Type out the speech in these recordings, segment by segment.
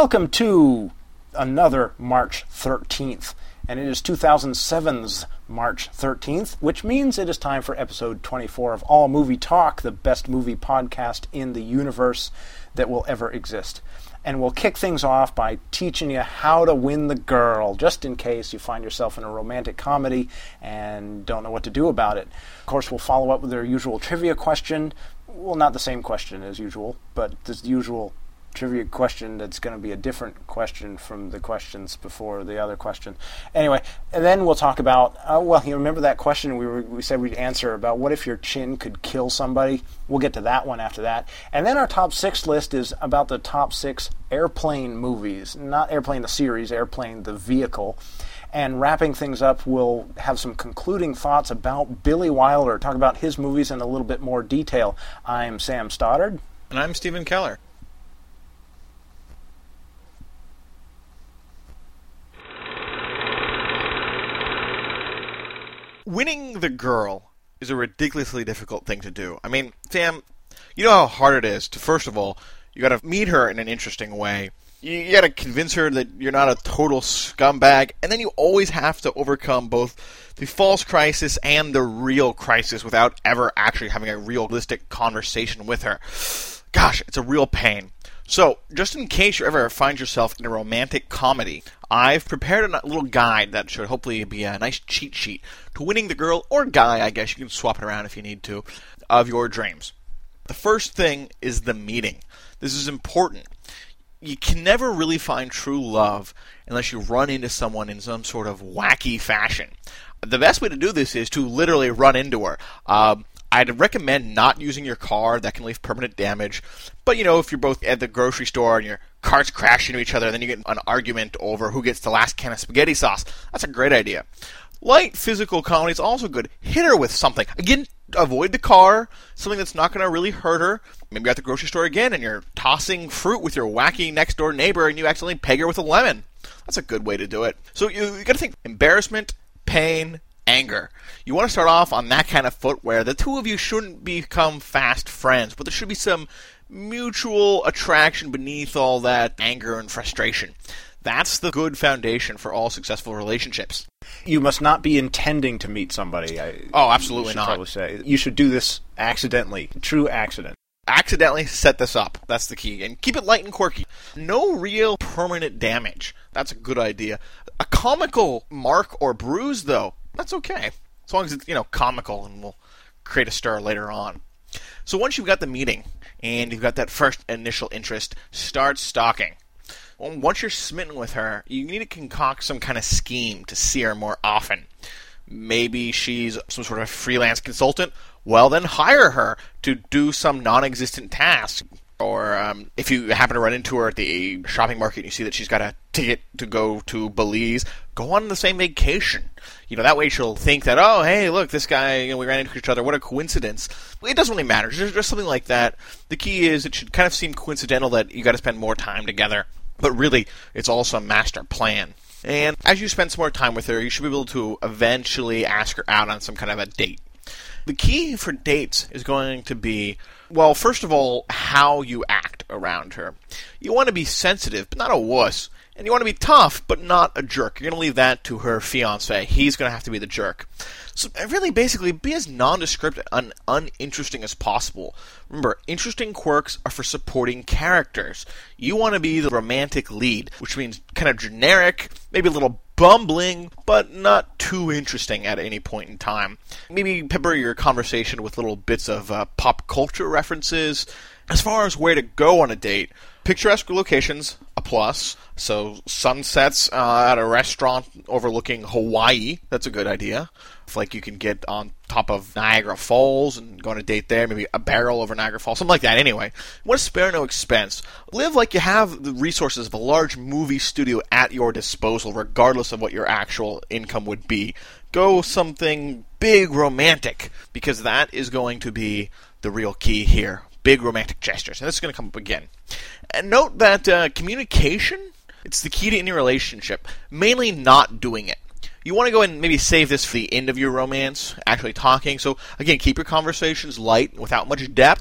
Welcome to another March 13th, and it is 2007's March 13th, which means it is time for episode 24 of All Movie Talk, the best movie podcast in the universe that will ever exist. And we'll kick things off by teaching you how to win the girl, just in case you find yourself in a romantic comedy and don't know what to do about it. Of course, we'll follow up with our usual trivia question. Well, not the same question as usual, but the usual trivia question that's going to be a different question from the questions before the other question. Anyway, and then we'll talk about, you remember that question we said we'd answer about what if your chin could kill somebody? We'll get to that one after that. And then our top 6 list is about the top 6 Airplane movies. Not Airplane the series, Airplane the vehicle. And wrapping things up, we'll have some concluding thoughts about Billy Wilder, talk about his movies in a little bit more detail. I'm Sam Stoddard. And I'm Stephen Keller. Winning the girl is a ridiculously difficult thing to do. I mean, Sam, you know how hard it is to, first of all, you gotta meet her in an interesting way. You gotta convince her that you're not a total scumbag, and then you always have to overcome both the false crisis and the real crisis without ever actually having a realistic conversation with her. Gosh, it's a real pain. So, just in case you ever find yourself in a romantic comedy, I've prepared a little guide that should hopefully be a nice cheat sheet to winning the girl, or guy, I guess, you can swap it around if you need to, of your dreams. The first thing is the meeting. This is important. You can never really find true love unless you run into someone in some sort of wacky fashion. The best way to do this is to literally run into her. I'd recommend not using your car. That can leave permanent damage. But, you know, if you're both at the grocery store and your cars crash into each other, then you get an argument over who gets the last can of spaghetti sauce. That's a great idea. Light physical comedy is also good. Hit her with something. Again, avoid the car, something that's not going to really hurt her. Maybe you're at the grocery store again and you're tossing fruit with your wacky next-door neighbor and you accidentally peg her with a lemon. That's a good way to do it. So you got to think embarrassment, pain, anger. You want to start off on that kind of foot where the two of you shouldn't become fast friends, but there should be some mutual attraction beneath all that anger and frustration. That's the good foundation for all successful relationships. You must not be intending to meet somebody. Absolutely not. Probably say. You should do this accidentally. True accident. Accidentally set this up. That's the key. And keep it light and quirky. No real permanent damage. That's a good idea. A comical mark or bruise, though, that's okay. As long as it's, comical and will create a stir later on. So once you've got the meeting and you've got that first initial interest, start stalking. Well, once you're smitten with her, you need to concoct some kind of scheme to see her more often. Maybe she's some sort of freelance consultant. Well, then hire her to do some non-existent task. Or if you happen to run into her at the shopping market and you see that she's got a ticket to go to Belize, go on the same vacation. That way she'll think that, oh, hey, look, this guy, we ran into each other. What a coincidence. It doesn't really matter. Just something like that. The key is it should kind of seem coincidental that you got to spend more time together. But really, it's all some master plan. And as you spend some more time with her, you should be able to eventually ask her out on some kind of a date. The key for dates is going to be, well, first of all, how you act around her. You want to be sensitive, but not a wuss. And you want to be tough, but not a jerk. You're going to leave that to her fiancé. He's going to have to be the jerk. So really, basically, be as nondescript and uninteresting as possible. Remember, interesting quirks are for supporting characters. You want to be the romantic lead, which means kind of generic, maybe a little bumbling, but not too interesting at any point in time. Maybe pepper your conversation with little bits of pop culture references. As far as where to go on a date, picturesque locations, a plus. So sunsets at a restaurant overlooking Hawaii, that's a good idea. If, you can get on top of Niagara Falls and go on a date there, maybe a barrel over Niagara Falls, something like that anyway. You want to spare no expense. Live like you have the resources of a large movie studio at your disposal, regardless of what your actual income would be. Go something big romantic, because that is going to be the real key here. Big romantic gestures. And this is going to come up again. And note that communication, it's the key to any relationship. Mainly not doing it. You want to go and maybe save this for the end of your romance, actually talking. So, again, keep your conversations light without much depth.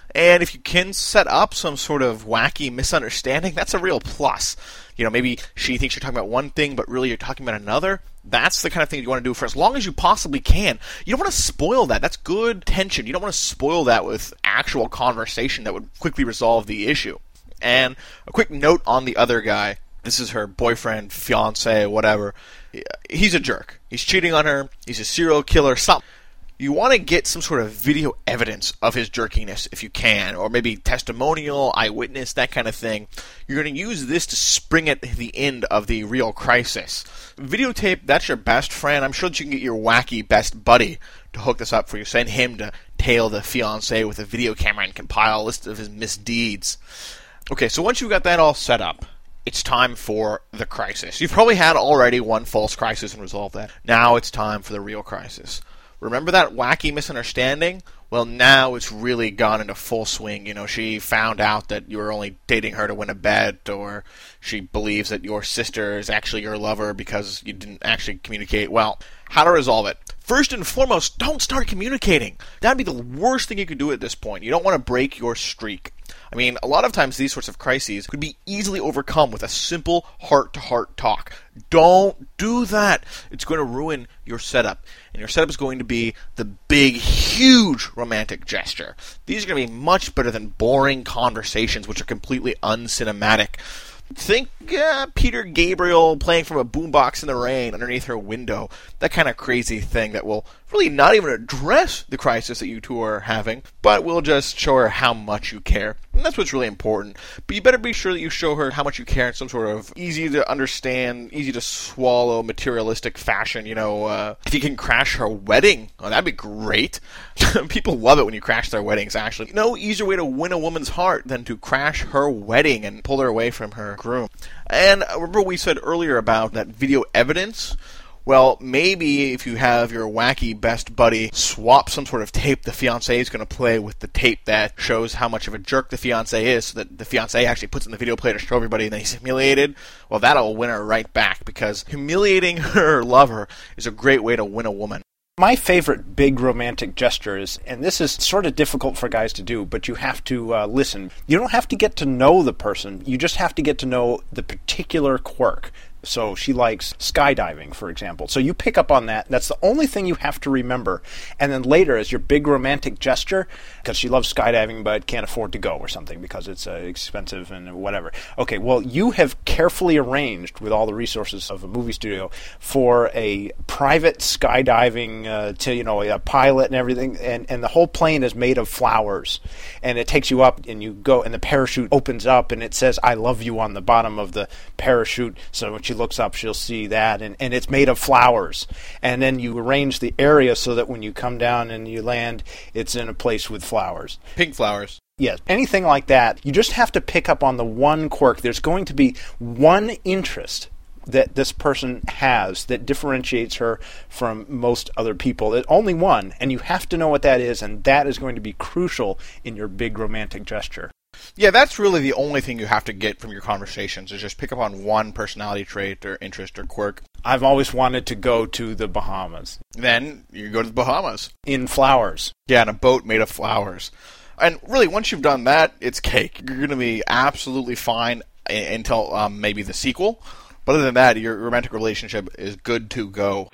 And if you can set up some sort of wacky misunderstanding, that's a real plus. Maybe she thinks you're talking about one thing, but really you're talking about another. That's the kind of thing you want to do for as long as you possibly can. You don't want to spoil that. That's good tension. You don't want to spoil that with actual conversation that would quickly resolve the issue. And a quick note on the other guy. This is her boyfriend, fiance, whatever. He's a jerk. He's cheating on her. He's a serial killer, something. You want to get some sort of video evidence of his jerkiness if you can, or maybe testimonial, eyewitness, that kind of thing. You're going to use this to spring at the end of the real crisis. Videotape, that's your best friend. I'm sure that you can get your wacky best buddy to hook this up for you. Send him to tail the fiancé with a video camera and compile a list of his misdeeds. Okay, so once you've got that all set up, it's time for the crisis. You've probably had already one false crisis and resolved that. Now it's time for the real crisis. Remember that wacky misunderstanding? Well, now it's really gone into full swing. She found out that you were only dating her to win a bet, or she believes that your sister is actually your lover because you didn't actually communicate. Well, how to resolve it? First and foremost, don't start communicating. That'd be the worst thing you could do at this point. You don't want to break your streak. A lot of times these sorts of crises could be easily overcome with a simple heart-to-heart talk. Don't do that. It's going to ruin your setup. And your setup is going to be the big, huge romantic gesture. These are going to be much better than boring conversations which are completely uncinematic. Think Peter Gabriel playing from a boombox in the rain underneath her window. That kind of crazy thing that will really not even address the crisis that you two are having, but will just show her how much you care. And that's what's really important. But you better be sure that you show her how much you care in some sort of easy to understand, easy to swallow, materialistic fashion. If you can crash her wedding, that'd be great. People love it when you crash their weddings, actually. No easier way to win a woman's heart than to crash her wedding and pull her away from her groom. And remember we said earlier about that video evidence? Well, maybe if you have your wacky best buddy swap some sort of tape the fiancé is going to play with the tape that shows how much of a jerk the fiancé is, so that the fiancé actually puts in the video player to show everybody and then he's humiliated, well, that'll win her right back, because humiliating her lover is a great way to win a woman. My favorite big romantic gesture is, and this is sort of difficult for guys to do, but you have to listen. You don't have to get to know the person. You just have to get to know the particular quirk. So she likes skydiving, for example. So you pick up on that. That's the only thing you have to remember. And then later, as your big romantic gesture, because she loves skydiving but can't afford to go or something because it's expensive and whatever. Okay, well, you have carefully arranged with all the resources of a movie studio for a private skydiving a pilot and everything. And the whole plane is made of flowers. And it takes you up and you go, and the parachute opens up and it says, "I love you" on the bottom of the parachute. So when she looks up, she'll see that, and it's made of flowers. And then you arrange the area so that when you come down and you land, it's in a place with flowers. Pink flowers. Yes, anything like that. You just have to pick up on the one quirk. There's going to be one interest that this person has that differentiates her from most other people. Only one, and you have to know what that is, and that is going to be crucial in your big romantic gesture. Yeah, that's really the only thing you have to get from your conversations, is just pick up on one personality trait or interest or quirk. I've always wanted to go to the Bahamas. Then you go to the Bahamas. In flowers. Yeah, in a boat made of flowers. And really, once you've done that, it's cake. You're going to be absolutely fine until maybe the sequel. But other than that, your romantic relationship is good to go.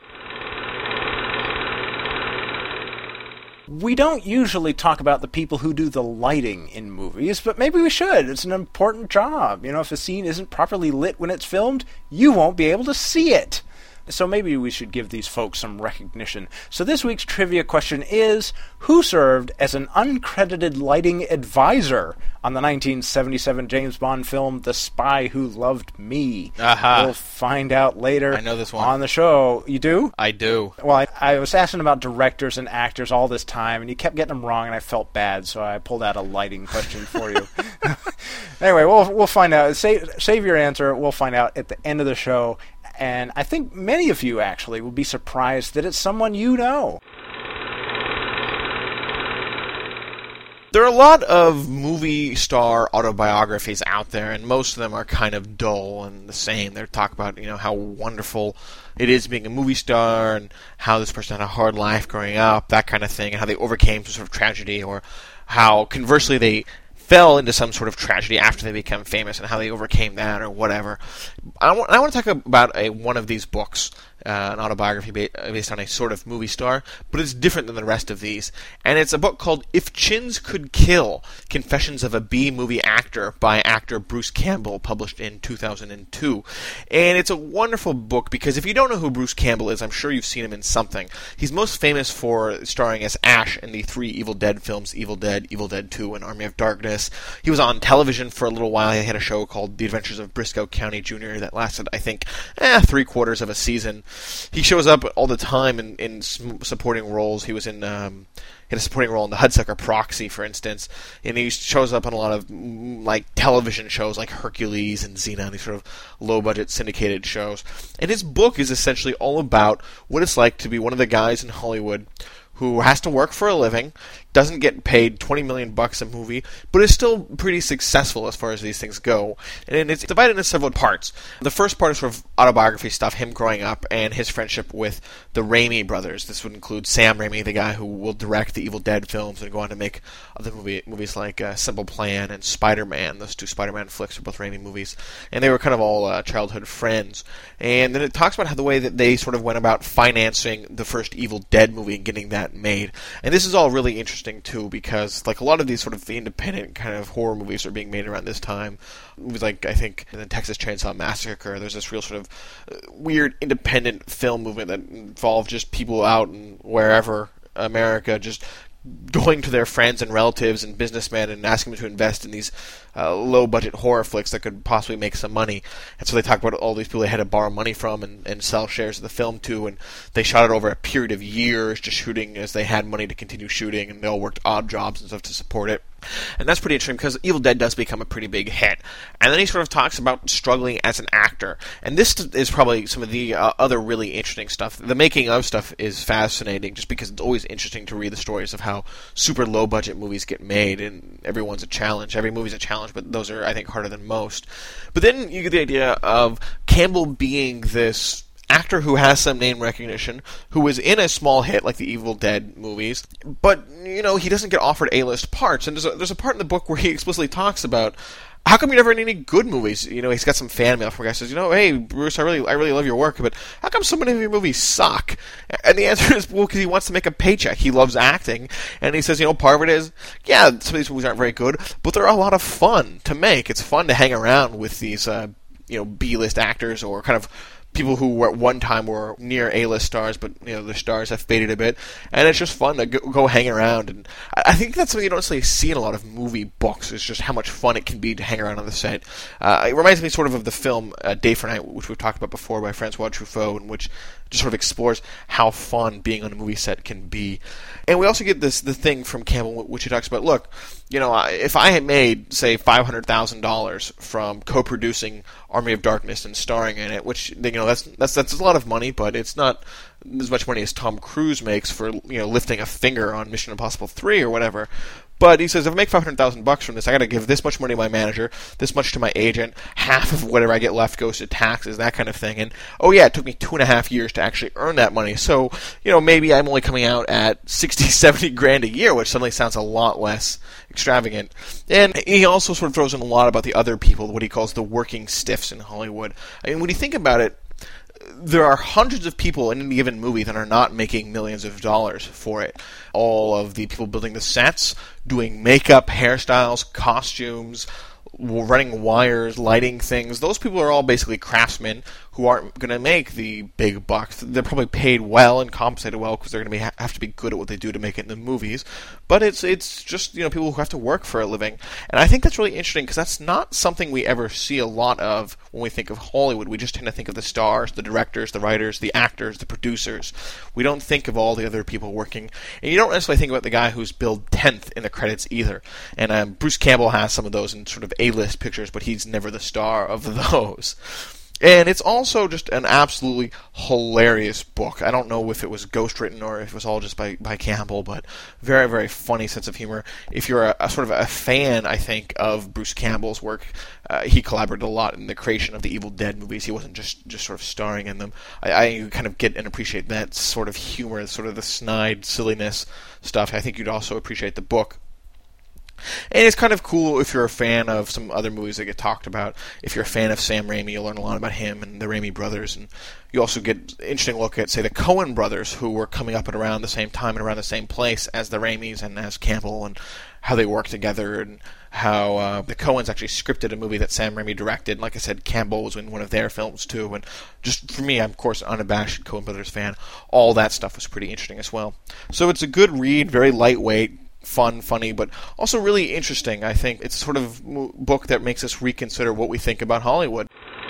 We don't usually talk about the people who do the lighting in movies, but maybe we should. It's an important job. If a scene isn't properly lit when it's filmed, you won't be able to see it. So maybe we should give these folks some recognition. So this week's trivia question is, who served as an uncredited lighting advisor on the 1977 James Bond film The Spy Who Loved Me? Aha. We'll find out later. I know this one. On the show. You do? I do. Well, I was asking about directors and actors all this time, and you kept getting them wrong, and I felt bad, so I pulled out a lighting question for you. Anyway, we'll find out. Save your answer. We'll find out at the end of the show. And I think many of you actually will be surprised that it's someone you know. There are a lot of movie star autobiographies out there, and most of them are kind of dull and the same. They talk about, how wonderful it is being a movie star and how this person had a hard life growing up, that kind of thing, and how they overcame some sort of tragedy or how conversely they fell into some sort of tragedy after they became famous and how they overcame that or whatever. I want to talk about one of these books, an autobiography based on a sort of movie star, but it's different than the rest of these. And it's a book called If Chins Could Kill, Confessions of a B-Movie Actor by actor Bruce Campbell, published in 2002. And it's a wonderful book because if you don't know who Bruce Campbell is, I'm sure you've seen him in something. He's most famous for starring as Ash in the 3 Evil Dead films, Evil Dead, Evil Dead 2, and Army of Darkness. He was on television for a little while. He had a show called The Adventures of Briscoe County Jr. that lasted, I think, 3/4 of a season. He shows up all the time in supporting roles. He was in he had a supporting role in the Hudsucker Proxy, for instance, and he shows up on a lot of like television shows like Hercules and Xena, these sort of low-budget syndicated shows. And his book is essentially all about what it's like to be one of the guys in Hollywood who has to work for a living, doesn't get paid $20 million a movie, but is still pretty successful as far as these things go. And it's divided into several parts. The first part is sort of autobiography stuff, him growing up and his friendship with the Raimi brothers. This would include Sam Raimi, the guy who will direct the Evil Dead films and go on to make other movies like Simple Plan and Spider-Man. Those 2 Spider-Man flicks are both Raimi movies. And they were kind of all childhood friends. And then it talks about how the way that they sort of went about financing the first Evil Dead movie and getting that made. And this is all really interesting too, because like a lot of these sort of independent kind of horror movies are being made around this time. Movies like, I think, the Texas Chainsaw Massacre. There's this real sort of weird independent film movement that involved just people out in wherever America just going to their friends and relatives and businessmen and asking them to invest in these low-budget horror flicks that could possibly make some money. And so they talk about all these people they had to borrow money from and sell shares of the film to, and they shot it over a period of years, just shooting as they had money to continue shooting, and they all worked odd jobs and stuff to support it. And that's pretty interesting because Evil Dead does become a pretty big hit. And then he sort of talks about struggling as an actor. And this is probably some of the other really interesting stuff. The making of stuff is fascinating just because it's always interesting to read the stories of how super low-budget movies get made, and everyone's a challenge. Every movie's a challenge, but those are, I think, harder than most. But then you get the idea of Campbell being this actor who has some name recognition, who was in a small hit like the Evil Dead movies, but, you know, he doesn't get offered A-list parts. And there's a part in the book where he explicitly talks about how come you never in any good movies? You know, he's got some fan mail from a guy who says, you know, hey, Bruce, I really love your work, but how come so many of your movies suck? And the answer is, well, because he wants to make a paycheck. He loves acting. And he says, you know, part of it is, yeah, some of these movies aren't very good, but they're a lot of fun to make. It's fun to hang around with these, B-list actors or kind of people who were at one time were near A-list stars, but you know the stars have faded a bit, and it's just fun to go hang around. And I think that's something you don't necessarily see in a lot of movie books. Is just how much fun it can be to hang around on the set. It reminds me sort of the film Day for Night, which we've talked about before by Francois Truffaut, in which just sort of explores how fun being on a movie set can be. And we also get the thing from Campbell, which he talks about. Look, you know, if I had made, say, $500,000 from co-producing Army of Darkness and starring in it, which, you know, that's a lot of money, but it's not as much money as Tom Cruise makes for, you know, lifting a finger on Mission Impossible 3 or whatever. But he says, if I make $500,000 from this, I got to give this much money to my manager, this much to my agent, half of whatever I get left goes to taxes, that kind of thing. And, oh yeah, it took me 2.5 years to actually earn that money. So, you know, maybe I'm only coming out at 60, 70 grand a year, which suddenly sounds a lot less extravagant. And he also sort of throws in a lot about the other people, what he calls the working stiffs in Hollywood. I mean, when you think about it, there are hundreds of people in any given movie that are not making millions of dollars for it. All of the people building the sets, doing makeup, hairstyles, costumes, running wires, lighting things, those people are all basically craftsmen who aren't going to make the big bucks. They're probably paid well and compensated well because they're going to have to be good at what they do to make it in the movies. But it's just, you know, people who have to work for a living. And I think that's really interesting because that's not something we ever see a lot of when we think of Hollywood. We just tend to think of the stars, the directors, the writers, the actors, the producers. We don't think of all the other people working. And you don't necessarily think about the guy who's billed 10th in the credits either. And Bruce Campbell has some of those in sort of A-list pictures, but he's never the star of those. And it's also just an absolutely hilarious book. I don't know if it was ghostwritten or if it was all just by Campbell, but very, very funny sense of humor. If you're a sort of a fan, I think, of Bruce Campbell's work, he collaborated a lot in the creation of the Evil Dead movies. He wasn't just sort of starring in them. I kind of get and appreciate that sort of humor, sort of the snide silliness stuff. I think you'd also appreciate the book. And it's kind of cool if you're a fan of some other movies that get talked about. If you're a fan of Sam Raimi, you'll learn a lot about him and the Raimi brothers. And you also get an interesting look at, say, the Coen brothers, who were coming up at around the same time and around the same place as the Raimis and as Campbell, and how they worked together, and how the Coens actually scripted a movie that Sam Raimi directed. And like I said, Campbell was in one of their films too. And just for me, I'm of course an unabashed Coen brothers fan. All that stuff was pretty interesting as well. So it's a good read, very lightweight, fun, funny, but also really interesting. I think it's sort of book that makes us reconsider what we think about Hollywood.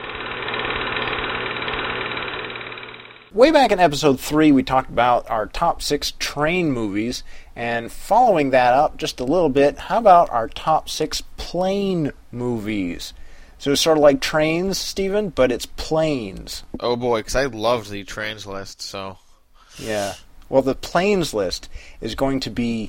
Way back in episode 3, we talked about our top 6 train movies, and following that up just a little bit, how about our top 6 plane movies? So it's sort of like trains, Stephen, but it's planes. Oh boy, because I loved the trains list, so... Yeah. Well, the planes list is going to be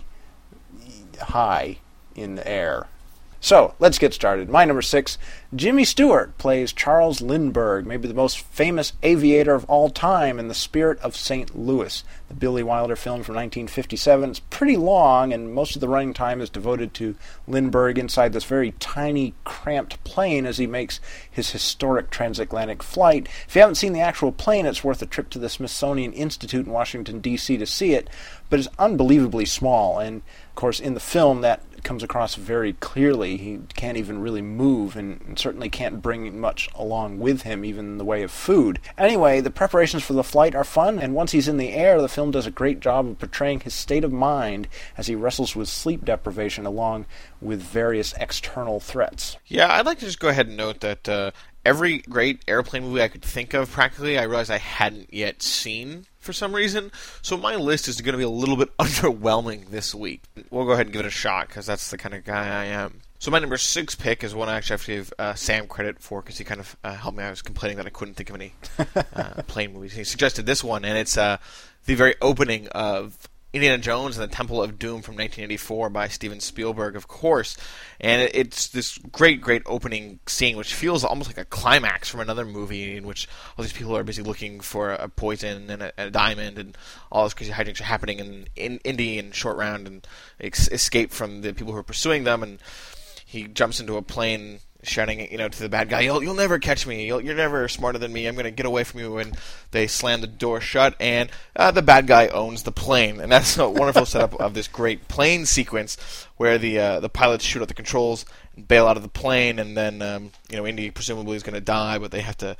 high in the air. So, let's get started. My number 6, Jimmy Stewart plays Charles Lindbergh, maybe the most famous aviator of all time in The Spirit of St. Louis, the Billy Wilder film from 1957. It's pretty long, and most of the running time is devoted to Lindbergh inside this very tiny, cramped plane as he makes his historic transatlantic flight. If you haven't seen the actual plane, it's worth a trip to the Smithsonian Institute in Washington, D.C. to see it, but it's unbelievably small, and of course in the film that comes across very clearly. He can't even really move, and certainly can't bring much along with him, even in the way of food. Anyway, the preparations for the flight are fun, and once he's in the air, the film does a great job of portraying his state of mind as he wrestles with sleep deprivation along with various external threats. Yeah, I'd like to just go ahead and note that every great airplane movie I could think of, practically, I realized I hadn't yet seen for some reason. So my list is going to be a little bit underwhelming this week. We'll go ahead and give it a shot, because that's the kind of guy I am. So my number 6 pick is one I actually have to give Sam credit for, because he kind of helped me. I was complaining that I couldn't think of any plane movies. He suggested this one, and it's the very opening of Indiana Jones and the Temple of Doom from 1984 by Steven Spielberg, of course. And it's this great, great opening scene, which feels almost like a climax from another movie in which all these people are busy looking for a poison and a diamond, and all those crazy hijinks are happening in Indy and Short Round, and escape from the people who are pursuing them. And he jumps into a plane, shouting, to the bad guy, "You'll never catch me. You're never smarter than me. I'm going to get away from you." And they slam the door shut, and the bad guy owns the plane. And that's a wonderful setup of this great plane sequence where the pilots shoot out the controls and bail out of the plane, and then Indy presumably is going to die, but they have to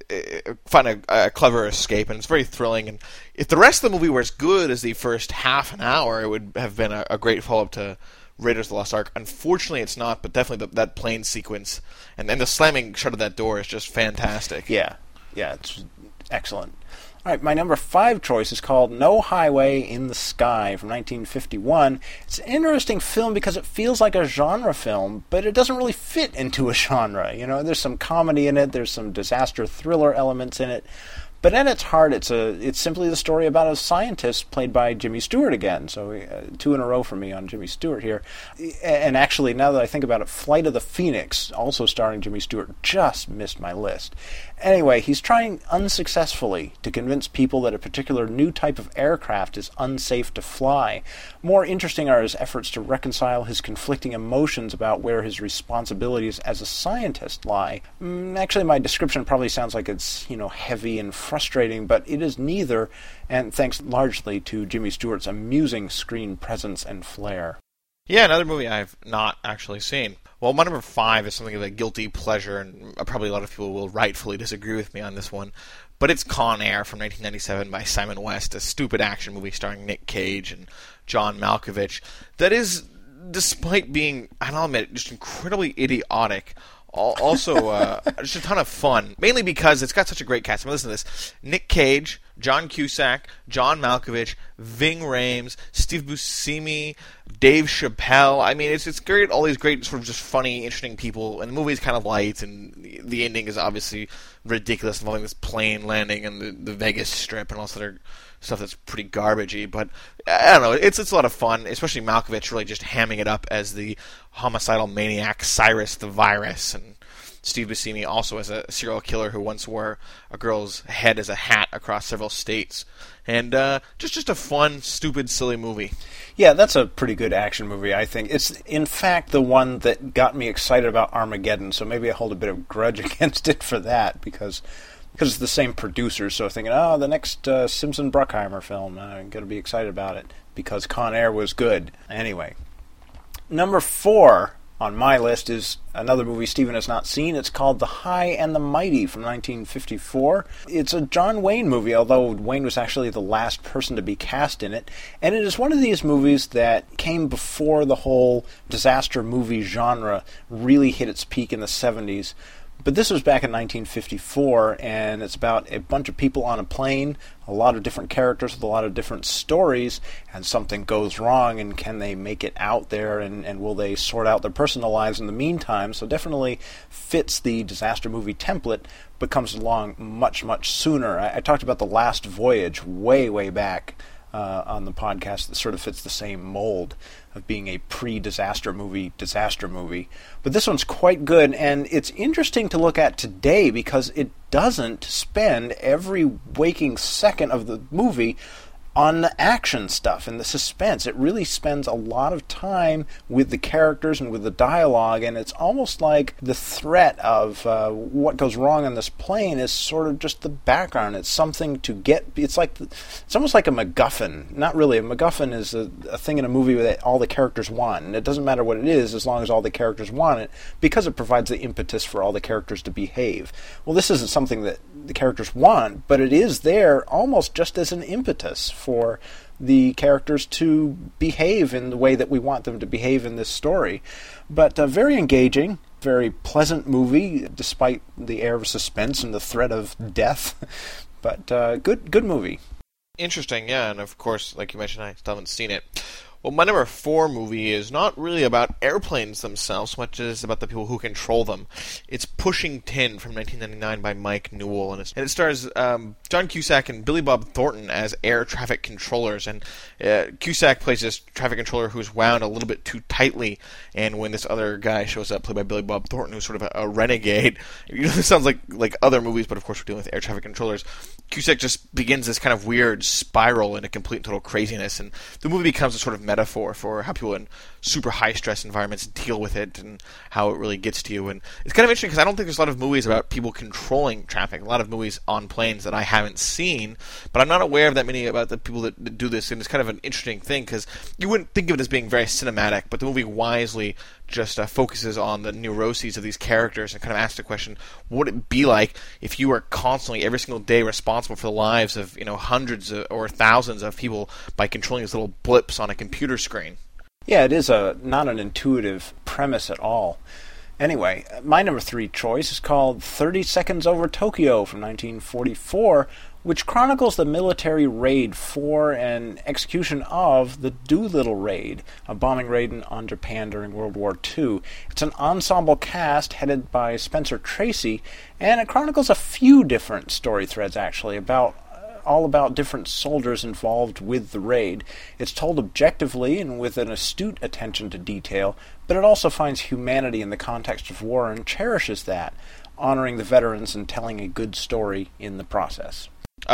find a clever escape, and it's very thrilling. And if the rest of the movie were as good as the first half an hour, it would have been a great follow-up to Raiders of the Lost Ark. Unfortunately, it's not, but definitely that plane sequence and the slamming shut of that door is just fantastic. Yeah, it's excellent. All right, my number 5 choice is called No Highway in the Sky from 1951. It's an interesting film because it feels like a genre film, but it doesn't really fit into a genre. There's some comedy in it, there's some disaster thriller elements in it. But at its heart, it's simply the story about a scientist played by Jimmy Stewart again. So 2 in a row for me on Jimmy Stewart here. And actually, now that I think about it, Flight of the Phoenix, also starring Jimmy Stewart, just missed my list. Anyway, he's trying unsuccessfully to convince people that a particular new type of aircraft is unsafe to fly. More interesting are his efforts to reconcile his conflicting emotions about where his responsibilities as a scientist lie. Actually, my description probably sounds like it's, heavy and frustrating, but it is neither, and thanks largely to Jimmy Stewart's amusing screen presence and flair. Yeah, another movie I've not actually seen. Well, my number 5 is something of a guilty pleasure, and probably a lot of people will rightfully disagree with me on this one, but it's Con Air from 1997 by Simon West, a stupid action movie starring Nick Cage and John Malkovich that is, despite being, I'll admit, just incredibly idiotic, also just a ton of fun, mainly because it's got such a great cast. I mean, listen to this: Nick Cage, John Cusack, John Malkovich, Ving Rhames, Steve Buscemi, Dave Chappelle. I mean, it's great, all these great sort of just funny, interesting people, and the movie's kind of light, and the ending is obviously ridiculous, involving this plane landing and the Vegas Strip and all this other stuff that's pretty garbagey, but I don't know, it's a lot of fun, especially Malkovich really just hamming it up as the homicidal maniac Cyrus the Virus, and Steve Buscemi also as a serial killer who once wore a girl's head as a hat across several states. And just a fun, stupid, silly movie. Yeah, that's a pretty good action movie, I think. It's, in fact, the one that got me excited about Armageddon, so maybe I hold a bit of grudge against it for that, because it's the same producers, so thinking, the next Simpson-Bruckheimer film, I'm going to be excited about it, because Con Air was good. Anyway, number 4 on my list is another movie Stephen has not seen. It's called The High and the Mighty from 1954. It's a John Wayne movie, although Wayne was actually the last person to be cast in it. And it is one of these movies that came before the whole disaster movie genre really hit its peak in the 70s. But this was back in 1954, and it's about a bunch of people on a plane, a lot of different characters with a lot of different stories, and something goes wrong, and can they make it out there, and will they sort out their personal lives in the meantime? So definitely fits the disaster movie template, but comes along much, much sooner. I talked about The Last Voyage way, way back on the podcast that sort of fits the same mold of being a pre-disaster movie, disaster movie. But this one's quite good, and it's interesting to look at today because it doesn't spend every waking second of the movie on the action stuff and the suspense. It really spends a lot of time with the characters and with the dialogue, and it's almost like the threat of what goes wrong on this plane is sort of just the background. It's something to get. It's almost like a MacGuffin. Not really. A MacGuffin is a thing in a movie that all the characters want, and it doesn't matter what it is as long as all the characters want it, because it provides the impetus for all the characters to behave. Well, this isn't something that the characters want, but it is there almost just as an impetus for the characters to behave in the way that we want them to behave in this story. But very engaging, very pleasant movie, despite the air of suspense and the threat of death. But good movie. Interesting, yeah, and of course, like you mentioned, I still haven't seen it. Well, my number 4 movie is not really about airplanes themselves so much as about the people who control them. It's Pushing Tin from 1999 by Mike Newell, and it stars John Cusack and Billy Bob Thornton as air traffic controllers. And Cusack plays this traffic controller who's wound a little bit too tightly, and when this other guy shows up, played by Billy Bob Thornton, who's sort of a renegade, this sounds like other movies, but of course we're dealing with air traffic controllers. Cusack just begins this kind of weird spiral into complete and total craziness, and the movie becomes a sort of metaphor for how people in super high-stress environments deal with it and how it really gets to you. And it's kind of interesting because I don't think there's a lot of movies about people controlling traffic, a lot of movies on planes that I haven't seen, but I'm not aware of that many about the people that do this, and it's kind of an interesting thing because you wouldn't think of it as being very cinematic, but the movie wisely just focuses on the neuroses of these characters and kind of asks the question, what would it be like if you were constantly, every single day, responsible for the lives of hundreds or thousands of people by controlling these little blips on a computer screen? Yeah, it is not an intuitive premise at all. Anyway, my number 3 choice is called 30 Seconds Over Tokyo from 1944, which chronicles the military raid for and execution of the Doolittle Raid, a bombing raid on Japan during World War II. It's an ensemble cast headed by Spencer Tracy, and it chronicles a few different story threads, actually, all about different soldiers involved with the raid. It's told objectively and with an astute attention to detail, but it also finds humanity in the context of war and cherishes that, honoring the veterans and telling a good story in the process.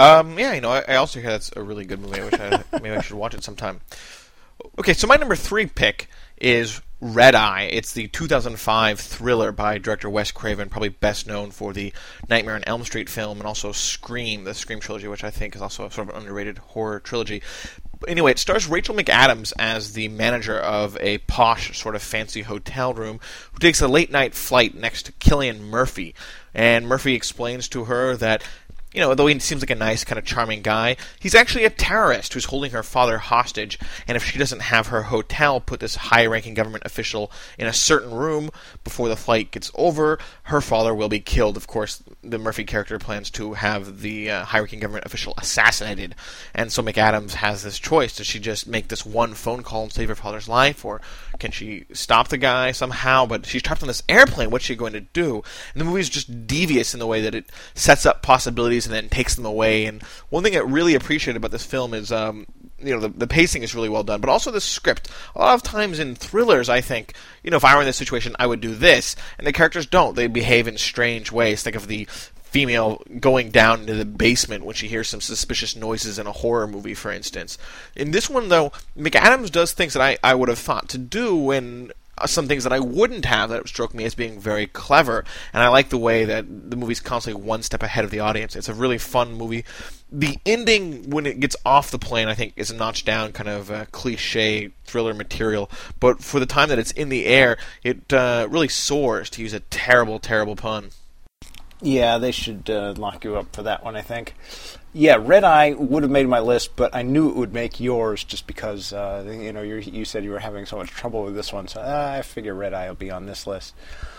I also hear that's a really good movie. I wish maybe I should watch it sometime. Okay, so my number 3 pick is Red Eye. It's the 2005 thriller by director Wes Craven, probably best known for the Nightmare on Elm Street film and also Scream, the Scream trilogy, which I think is also a sort of an underrated horror trilogy. Anyway, it stars Rachel McAdams as the manager of a posh, sort of fancy hotel room who takes a late-night flight next to Cillian Murphy. And Murphy explains to her that, though he seems like a nice, kind of charming guy, he's actually a terrorist who's holding her father hostage, and if she doesn't have her hotel put this high-ranking government official in a certain room before the flight gets over, her father will be killed. Of course, the Murphy character plans to have the high-ranking government official assassinated, and so McAdams has this choice. Does she just make this one phone call and save her father's life, or can she stop the guy somehow? But she's trapped on this airplane. What's she going to do? And the movie is just devious in the way that it sets up possibilities and then takes them away. And one thing I really appreciate about this film is the pacing is really well done, but also the script. A lot of times in thrillers, I think, if I were in this situation, I would do this, and the characters don't. They behave in strange ways. Think of the female going down into the basement when she hears some suspicious noises in a horror movie, for instance. In this one, though, McAdams does things that I would have thought to do, and some things that I wouldn't have that struck me as being very clever. And I like the way that the movie's constantly one step ahead of the audience. It's a really fun movie. The ending, when it gets off the plane, I think is a notch down, kind of cliche thriller material. But for the time that it's in the air, it really soars, to use a terrible, terrible pun. Yeah, they should lock you up for that one, I think. Yeah, Red Eye would have made my list, but I knew it would make yours just because, you said you were having so much trouble with this one, so I figure Red Eye will be on this list.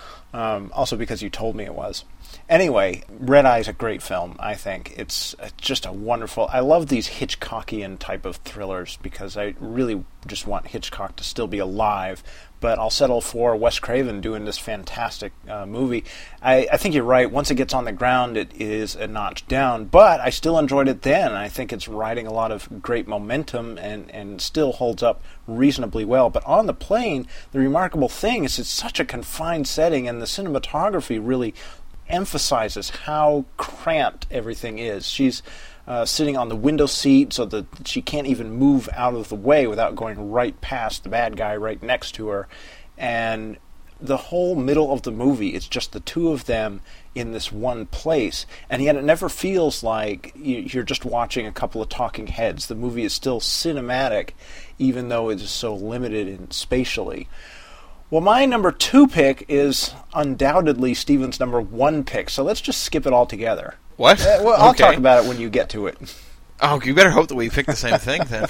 Also because you told me it was. Anyway, Red Eye is a great film, I think. It's just a wonderful... I love these Hitchcockian type of thrillers because I really just want Hitchcock to still be alive, but I'll settle for Wes Craven doing this fantastic movie. I think you're right. Once it gets on the ground, it is a notch down, but I still enjoyed it then. I think it's riding a lot of great momentum and still holds up reasonably well. But on the plane, the remarkable thing is it's such a confined setting, and the cinematography really emphasizes how cramped everything is. She's sitting on the window seat so that she can't even move out of the way without going right past the bad guy right next to her. And the whole middle of the movie, it's just the two of them in this one place. And yet it never feels like you're just watching a couple of talking heads. The movie is still cinematic, even though it is so limited in spatially. Well, my number 2 pick is undoubtedly Steven's number 1 pick, so let's just skip it all together. What? I'll talk about it when you get to it. Oh, you better hope that we pick the same thing then.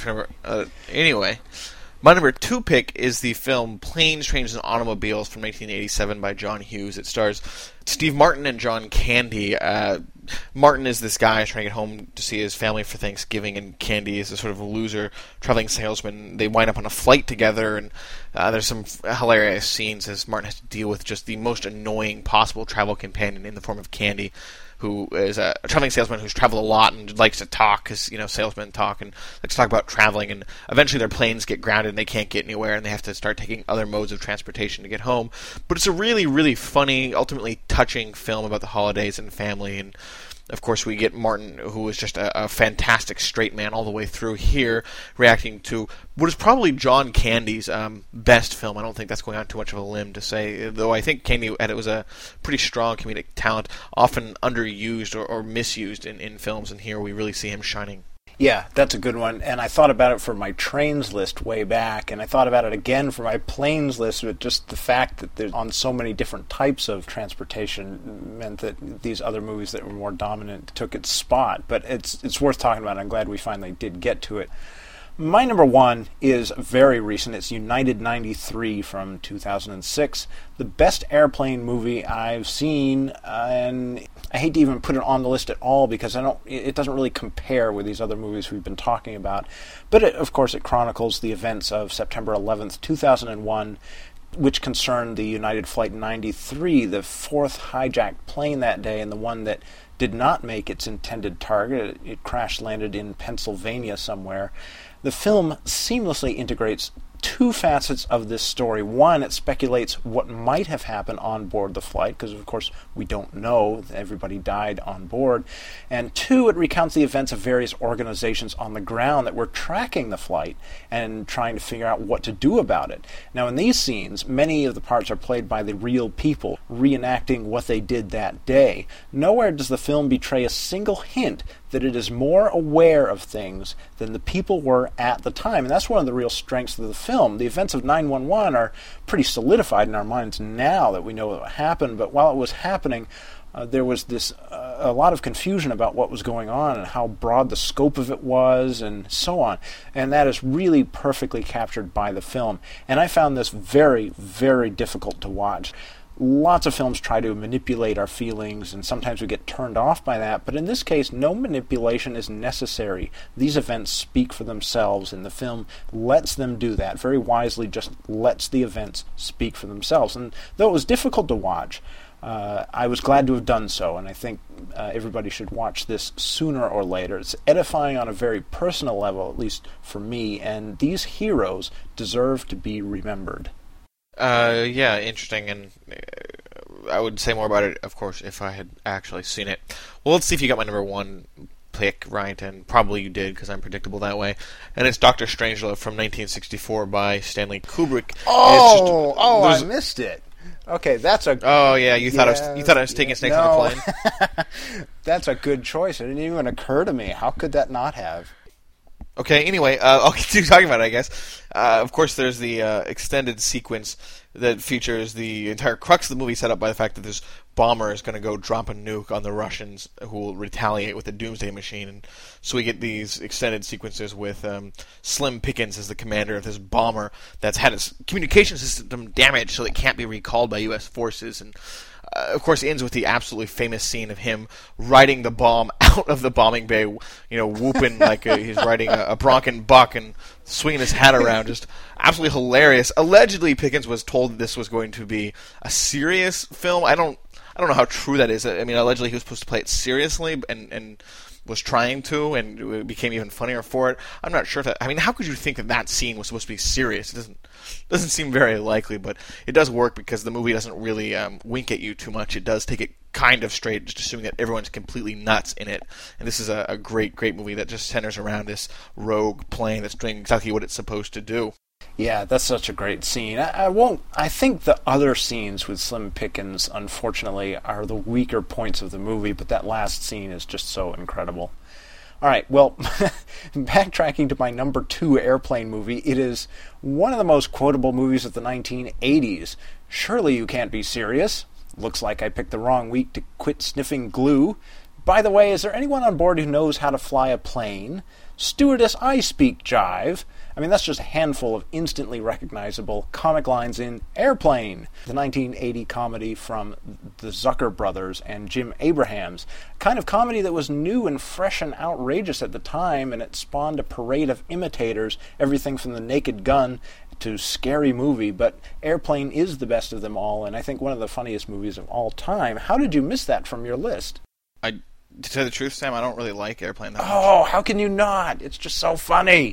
Anyway, my number 2 pick is the film Planes, Trains, and Automobiles from 1987 by John Hughes. It stars Steve Martin and John Candy. Martin is this guy trying to get home to see his family for Thanksgiving, and Candy is a sort of a loser traveling salesman. They wind up on a flight together, and there's some hilarious scenes as Martin has to deal with just the most annoying possible travel companion in the form of Candy, who is a traveling salesman who's traveled a lot and likes to talk, because, salesmen talk and like to talk about traveling, and eventually their planes get grounded and they can't get anywhere, and they have to start taking other modes of transportation to get home. But it's a really, really funny, ultimately touching film about the holidays and family, and of course, we get Martin, who is just a fantastic straight man all the way through here, reacting to what is probably John Candy's best film. I don't think that's going on too much of a limb to say, though I think Candy was a pretty strong comedic talent, often underused or misused in films, and here we really see him shining. Yeah, that's a good one, and I thought about it for my trains list way back, and I thought about it again for my planes list, but just the fact that they're on so many different types of transportation meant that these other movies that were more dominant took its spot, but it's worth talking about, and I'm glad we finally did get to it. My number 1 is very recent. It's United 93 from 2006. The best airplane movie I've seen, and I hate to even put it on the list at all because it doesn't really compare with these other movies we've been talking about. But of course it chronicles the events of September 11th, 2001, which concerned the United Flight 93, the 4th hijacked plane that day, and the one that did not make its intended target. It crash-landed in Pennsylvania somewhere. The film seamlessly integrates 2 facets of this story. One, it speculates what might have happened on board the flight, because of course we don't know. Everybody died on board. And 2, it recounts the events of various organizations on the ground that were tracking the flight and trying to figure out what to do about it. Now in these scenes, many of the parts are played by the real people, reenacting what they did that day. Nowhere does the film betray a single hint that it is more aware of things than the people were at the time. And that's one of the real strengths of the film. The events of 9/11 are pretty solidified in our minds now that we know what happened, but while it was happening, there was a lot of confusion about what was going on and how broad the scope of it was and so on. And that is really perfectly captured by the film. And I found this very, very difficult to watch. Lots of films try to manipulate our feelings, and sometimes we get turned off by that, but in this case, no manipulation is necessary. These events speak for themselves, and the film lets them do that. Very wisely just lets the events speak for themselves. And though it was difficult to watch, I was glad to have done so, and I think everybody should watch this sooner or later. It's edifying on a very personal level, at least for me, and these heroes deserve to be remembered. Yeah, interesting, and I would say more about it, of course, if I had actually seen it. Well, let's see if you got my number one pick right, and probably you did, because I'm predictable that way. And it's Dr. Strangelove from 1964 by Stanley Kubrick. I missed it. Okay, that's a... Oh, yeah, you thought I was taking snakes on the plane? That's a good choice. It didn't even occur to me. How could that not have? Okay, anyway, I'll continue talking about it, I guess. Of course, there's the extended sequence that features the entire crux of the movie set up by the fact that this bomber is going to go drop a nuke on the Russians who will retaliate with the Doomsday Machine. And so we get these extended sequences with Slim Pickens as the commander of this bomber that's had its communication system damaged so it can't be recalled by U.S. forces. And of course, it ends with the absolutely famous scene of him riding the bomb out of the bombing bay, whooping like he's riding a bronco buck and swinging his hat around. Just absolutely hilarious. Allegedly, Pickens was told that this was going to be a serious film. I don't know how true that is. I mean, allegedly he was supposed to play it seriously and was trying to, and it became even funnier for it. I'm not sure if that... I mean, how could you think that scene was supposed to be serious? It doesn't seem very likely, but it does work because the movie doesn't really wink at you too much. It does take it kind of straight, just assuming that everyone's completely nuts in it. And this is a great, great movie that just centers around this rogue plane that's doing exactly what it's supposed to do. Yeah, that's such a great scene. I think the other scenes with Slim Pickens, unfortunately, are the weaker points of the movie, but that last scene is just so incredible. All right, well, backtracking to my number 2 Airplane movie, it is one of the most quotable movies of the 1980s. Surely you can't be serious. Looks like I picked the wrong week to quit sniffing glue. By the way, is there anyone on board who knows how to fly a plane? Stewardess, I speak jive. I mean, that's just a handful of instantly recognizable comic lines in Airplane, the 1980 comedy from the Zucker brothers and Jim Abrahams. Kind of comedy that was new and fresh and outrageous at the time, and it spawned a parade of imitators, everything from The Naked Gun to Scary Movie, but Airplane is the best of them all, and I think one of the funniest movies of all time. How did you miss that from your list? To tell you the truth, Sam, I don't really like Airplane that much. Oh, how can you not? It's just so funny.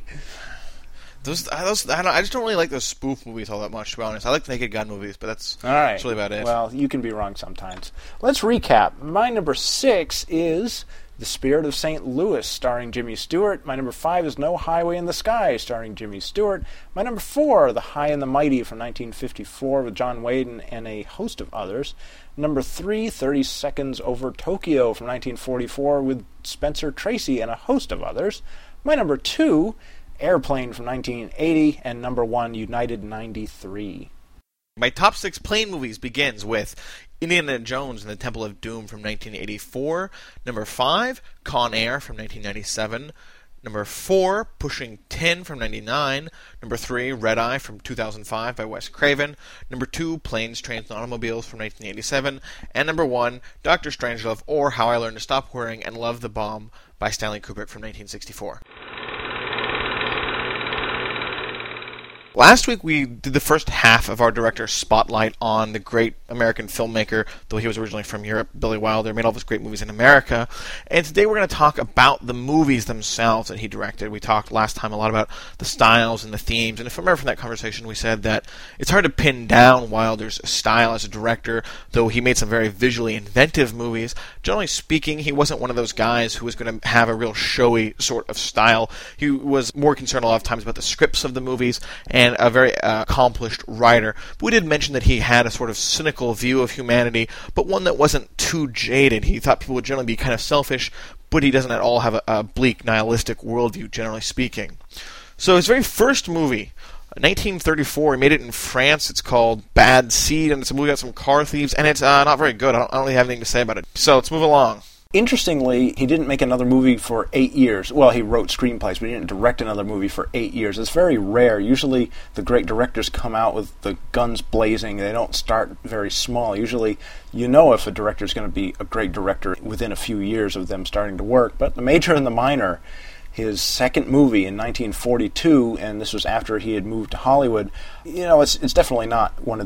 I just don't really like those spoof movies all that much, to be honest. I like the Naked Gun movies, but that's really about it. Well, you can be wrong sometimes. Let's recap. My number 6 is The Spirit of St. Louis, starring Jimmy Stewart. My number 5 is No Highway in the Sky, starring Jimmy Stewart. My number 4, The High and the Mighty from 1954 with John Wayne and a host of others. Number 3, 30 Seconds Over Tokyo from 1944 with Spencer Tracy and a host of others. My number 2, Airplane from 1980, and number 1, United 93. My top 6 plane movies begins with Indiana Jones and the Temple of Doom from 1984, number 5, Con Air from 1997, number 4, Pushing 10 from 1999, number 3, Red Eye from 2005 by Wes Craven, number 2, Planes, Trains, and Automobiles from 1987, and number 1, Dr. Strangelove or How I Learned to Stop Worrying and Love the Bomb by Stanley Kubrick from 1964. Last week we did the first half of our director's spotlight on the great American filmmaker, though he was originally from Europe, Billy Wilder, made all of his great movies in America. And today we're going to talk about the movies themselves that he directed. We talked last time a lot about the styles and the themes, and if I remember from that conversation we said that it's hard to pin down Wilder's style as a director, though he made some very visually inventive movies. Generally speaking, he wasn't one of those guys who was going to have a real showy sort of style. He was more concerned a lot of times about the scripts of the movies, and a very accomplished writer. But we did mention that he had a sort of cynical view of humanity, but one that wasn't too jaded. He thought people would generally be kind of selfish, but he doesn't at all have a bleak, nihilistic worldview, generally speaking. So his very first movie, 1934, he made it in France. It's called Bad Seed, and it's a movie about some car thieves, and it's not very good. I don't really have anything to say about it. So let's move along. Interestingly, he didn't make another movie for 8 years. Well, he wrote screenplays, but he didn't direct another movie for 8 years. It's very rare. Usually, the great directors come out with the guns blazing. They don't start very small. Usually, you know if a director is going to be a great director within a few years of them starting to work. But The Major and the Minor, his second movie in 1942, and this was after he had moved to Hollywood, it's definitely not one of the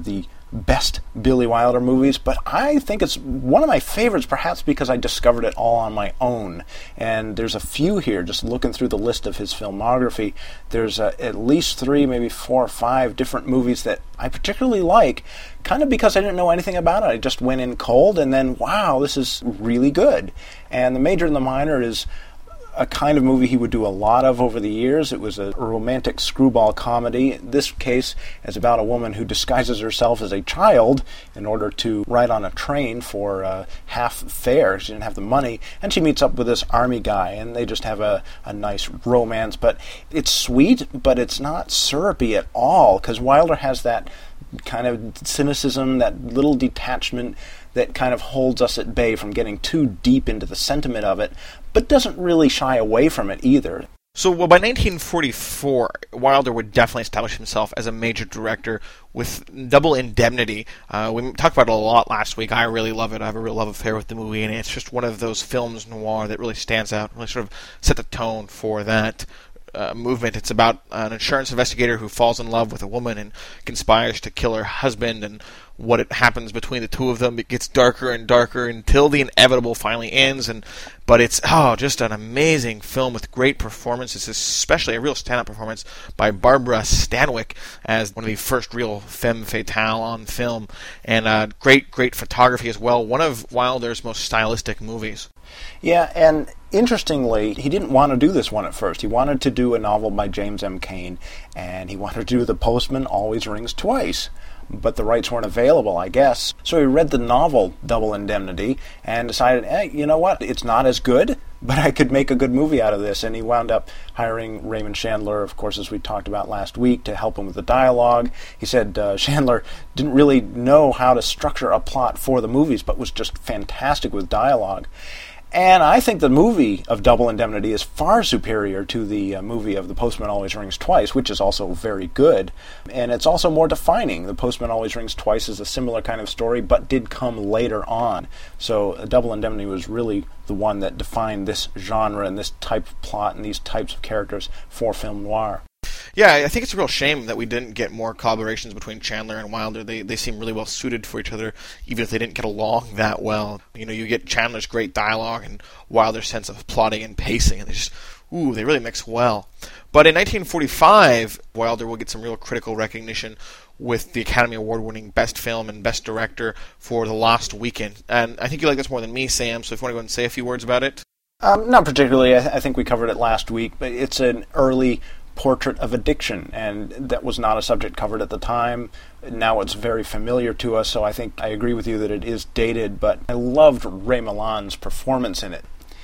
best Billy Wilder movies, but I think it's one of my favorites, perhaps because I discovered it all on my own. And there's a few here, just looking through the list of his filmography. There's at least 3, maybe 4 or 5 different movies that I particularly like, kind of because I didn't know anything about it. I just went in cold, and then, wow, this is really good. And The Major and the Minor is a kind of movie he would do a lot of over the years. It was a romantic screwball comedy. In this case, it's about a woman who disguises herself as a child in order to ride on a train for half fare. She didn't have the money, and she meets up with this army guy, and they just have a nice romance. But it's sweet, but it's not syrupy at all, because Wilder has that kind of cynicism, that little detachment that kind of holds us at bay from getting too deep into the sentiment of it, but doesn't really shy away from it either. So, by 1944, Wilder would definitely establish himself as a major director with Double Indemnity. We talked about it a lot last week. I really love it. I have a real love affair with the movie, and it's just one of those films noir that really stands out, really sort of set the tone for that movement. It's about an insurance investigator who falls in love with a woman and conspires to kill her husband, and what it happens between the two of them. It gets darker and darker until the inevitable finally ends. But it's just an amazing film with great performances, especially a real stand-up performance by Barbara Stanwyck as one of the first real femme fatale on film, and great photography as well. One of Wilder's most stylistic movies. Yeah, and interestingly, he didn't want to do this one at first. He wanted to do a novel by James M. Cain, and he wanted to do The Postman Always Rings Twice. But the rights weren't available, I guess. So he read the novel Double Indemnity and decided, hey, you know what? It's not as good, but I could make a good movie out of this. And he wound up hiring Raymond Chandler, of course, as we talked about last week, to help him with the dialogue. He said Chandler didn't really know how to structure a plot for the movies, but was just fantastic with dialogue. And I think the movie of Double Indemnity is far superior to the movie of The Postman Always Rings Twice, which is also very good. And it's also more defining. The Postman Always Rings Twice is a similar kind of story, but did come later on. So Double Indemnity was really the one that defined this genre and this type of plot and these types of characters for film noir. Yeah, I think it's a real shame that we didn't get more collaborations between Chandler and Wilder. They seem really well suited for each other, even if they didn't get along that well. You know, you get Chandler's great dialogue and Wilder's sense of plotting and pacing, and they really mix well. But in 1945, Wilder will get some real critical recognition with the Academy Award-winning Best Film and Best Director for The Lost Weekend. And I think you like this more than me, Sam, so if you want to go and say a few words about it. Not particularly. I think we covered it last week, but it's an early portrait of addiction, and that was not a subject covered at the time. Now it's very familiar to us, so I think I agree with you that it is dated, but I loved Ray Milland's performance in it.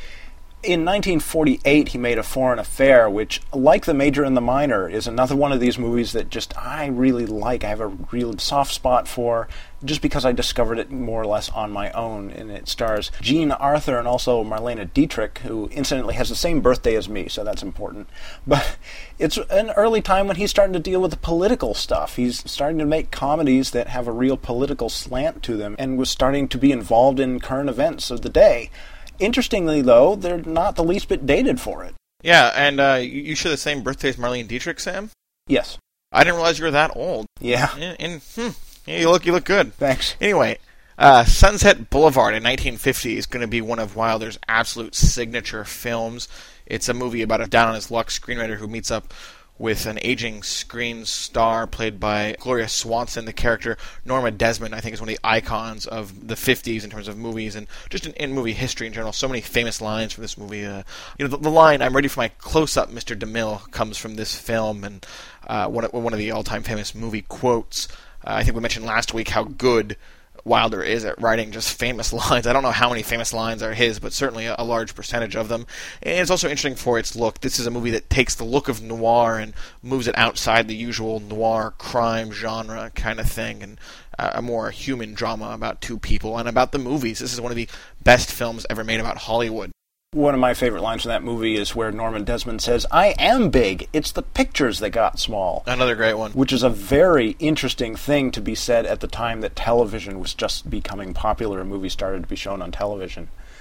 In 1948, he made A Foreign Affair, which, like The Major and the Minor, is another one of these movies that just I really like. I have a real soft spot for, just because I discovered it more or less on my own. And it stars Jean Arthur and also Marlene Dietrich, who incidentally has the same birthday as me, so that's important. But it's an early time when he's starting to deal with the political stuff. He's starting to make comedies that have a real political slant to them, and was starting to be involved in current events of the day. Interestingly, though, they're not the least bit dated for it. Yeah, and you share the same birthday as Marlene Dietrich, Sam? Yes. I didn't realize you were that old. Yeah. Yeah, you look good. Thanks. Anyway, Sunset Boulevard in 1950 is going to be one of Wilder's absolute signature films. It's a movie about a down-on-his-luck screenwriter who meets up with an aging screen star played by Gloria Swanson. The character Norma Desmond, I think, is one of the icons of the 50s in terms of movies and just in movie history in general. So many famous lines from this movie. The line, "I'm ready for my close-up, Mr. DeMille," comes from this film, and one of the all-time famous movie quotes. I think we mentioned last week how good Wilder is at writing just famous lines. I don't know how many famous lines are his, but certainly a large percentage of them. And it's also interesting for its look. This is a movie that takes the look of noir and moves it outside the usual noir crime genre kind of thing, and a more human drama about two people and about the movies. This is one of the best films ever made about Hollywood. One of my favorite lines from that movie is where Norma Desmond says, "I am big. It's the pictures that got small." Another great one. Which is a very interesting thing to be said at the time that television was just becoming popular and movies started to be shown on television.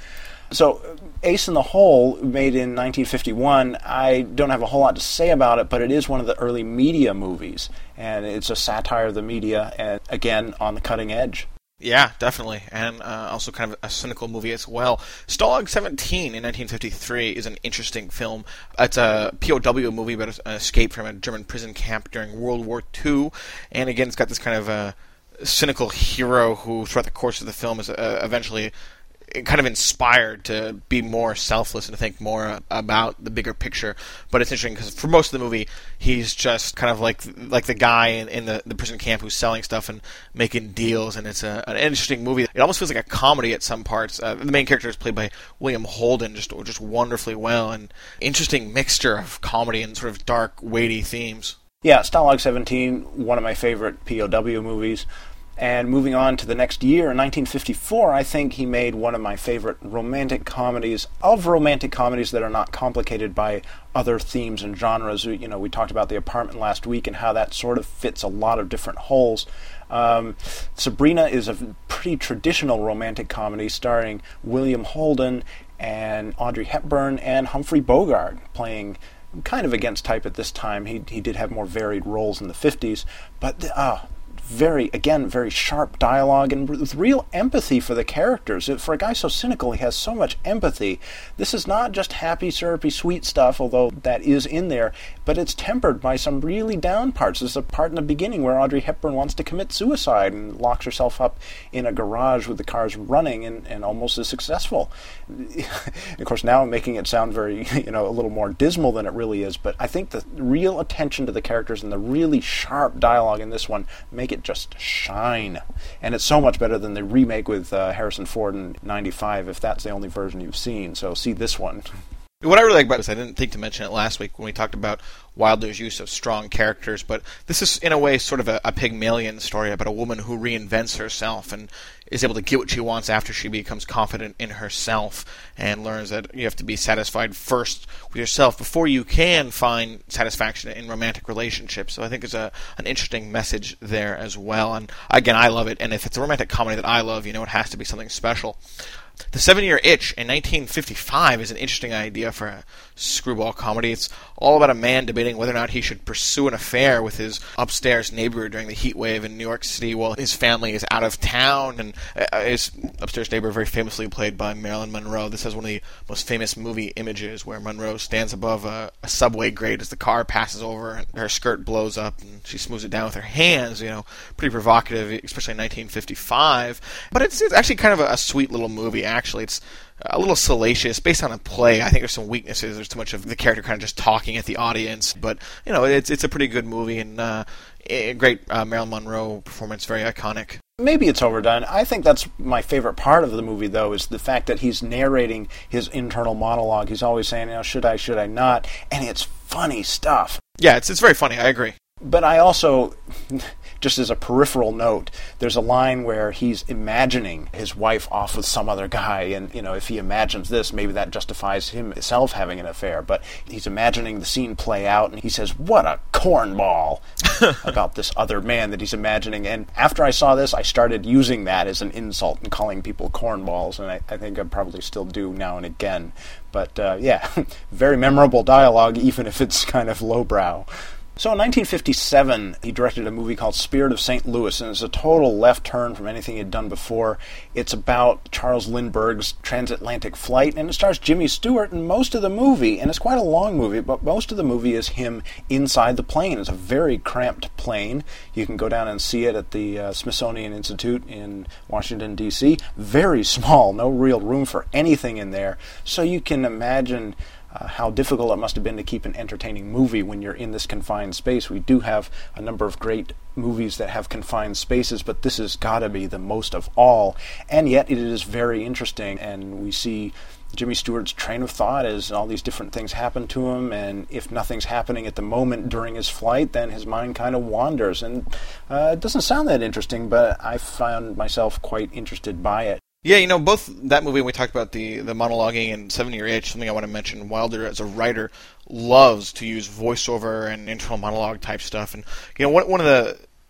So, Ace in the Hole, made in 1951, I don't have a whole lot to say about it, but it is one of the early media movies, and it's a satire of the media, and again, on the cutting edge. Yeah, definitely, and also kind of a cynical movie as well. Stalag 17 in 1953 is an interesting film. It's a POW movie about an escape from a German prison camp during World War II, and again, it's got this kind of cynical hero who, throughout the course of the film, is eventually kind of inspired to be more selfless and to think more about the bigger picture. But it's interesting because for most of the movie, he's just kind of like the guy in the prison camp who's selling stuff and making deals, and it's an interesting movie. It almost feels like a comedy at some parts. The main character is played by William Holden, just wonderfully well, and interesting mixture of comedy and sort of dark, weighty themes. Yeah, Stalag 17, one of my favorite POW movies. And moving on to the next year, in 1954, I think he made one of my favorite romantic comedies that are not complicated by other themes and genres. You know, we talked about The Apartment last week and how that sort of fits a lot of different holes. Sabrina is a pretty traditional romantic comedy starring William Holden and Audrey Hepburn and Humphrey Bogart, playing kind of against type at this time. He did have more varied roles in the 50s, but very sharp dialogue and with real empathy for the characters. For a guy so cynical, he has so much empathy. This is not just happy, syrupy, sweet stuff, although that is in there, but it's tempered by some really down parts. There's a part in the beginning where Audrey Hepburn wants to commit suicide and locks herself up in a garage with the cars running and almost is successful. Of course, now I'm making it sound very, a little more dismal than it really is, but I think the real attention to the characters and the really sharp dialogue in this one make it just shine. And it's so much better than the remake with Harrison Ford in 95, if that's the only version you've seen. So see this one. What I really like about this, I didn't think to mention it last week when we talked about Wilder's use of strong characters, but this is in a way sort of a Pygmalion story about a woman who reinvents herself and is able to get what she wants after she becomes confident in herself and learns that you have to be satisfied first with yourself before you can find satisfaction in romantic relationships. So I think there's an interesting message there as well. And again, I love it. And if it's a romantic comedy that I love, it has to be something special. The 7-Year Itch in 1955 is an interesting idea for a screwball comedy. It's all about a man debating whether or not he should pursue an affair with his upstairs neighbor during the heat wave in New York City while his family is out of town. And his upstairs neighbor, very famously played by Marilyn Monroe. This has one of the most famous movie images where Monroe stands above a subway grate as the car passes over and her skirt blows up and she smooths it down with her hands. Pretty provocative, especially in 1955. But it's actually kind of a sweet little movie. Actually, it's a little salacious, based on a play. I think there's some weaknesses. There's too much of the character kind of just talking at the audience, but it's a pretty good movie and a great Marilyn Monroe performance, very iconic. Maybe it's overdone. I think that's my favorite part of the movie, though, is the fact that he's narrating his internal monologue. He's always saying, should I not? And it's funny stuff. Yeah, it's very funny. I agree. But I also, just as a peripheral note, there's a line where he's imagining his wife off with some other guy, and, if he imagines this, maybe that justifies himself having an affair, but he's imagining the scene play out, and he says, what a cornball, about this other man that he's imagining. And after I saw this, I started using that as an insult and calling people cornballs, and I think I probably still do now and again. But, very memorable dialogue, even if it's kind of lowbrow. So in 1957, he directed a movie called Spirit of St. Louis, and it's a total left turn from anything he'd done before. It's about Charles Lindbergh's transatlantic flight, and it stars Jimmy Stewart in most of the movie, and it's quite a long movie, but most of the movie is him inside the plane. It's a very cramped plane. You can go down and see it at the Smithsonian Institute in Washington, D.C. Very small, no real room for anything in there, so you can imagine how difficult it must have been to keep an entertaining movie when you're in this confined space. We do have a number of great movies that have confined spaces, but this has got to be the most of all. And yet it is very interesting, and we see Jimmy Stewart's train of thought as all these different things happen to him, and if nothing's happening at the moment during his flight, then his mind kind of wanders. And it doesn't sound that interesting, but I found myself quite interested by it. Yeah, both that movie and we talked about the monologuing and 7-Year Itch, something I want to mention, Wilder as a writer loves to use voiceover and internal monologue type stuff. And, one of the